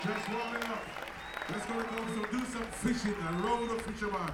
Just warming up. Let's go so do some fishing and roll the fisherman.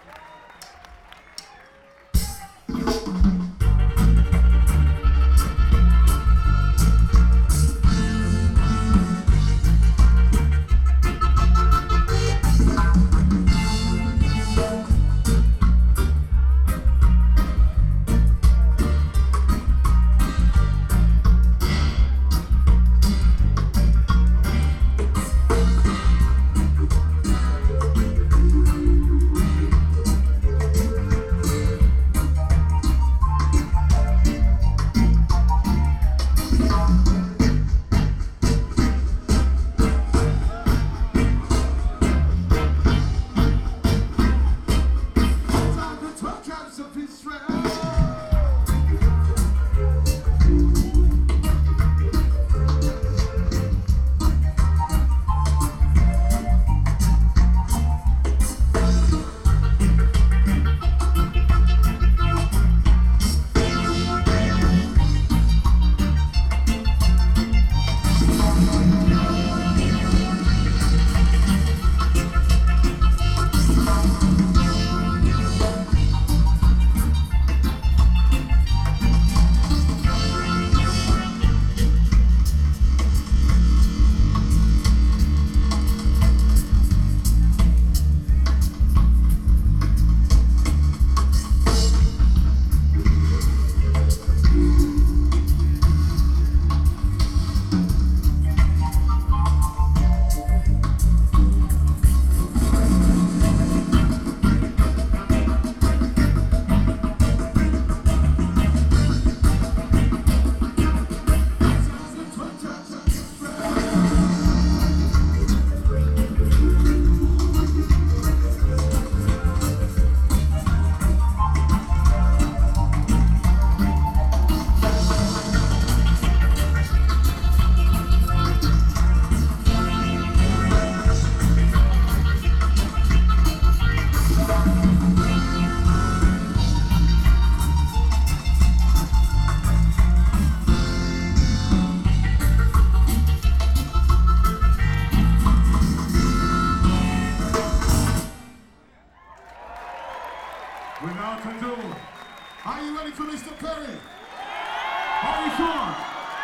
Without ado, are you ready for Mr. Perry? Are you sure?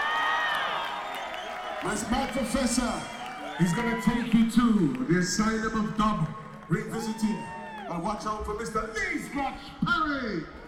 That's my professor. He's going to take you to the Asylum of Dub, revisiting. And watch out for Mr. Lee Scratch Perry.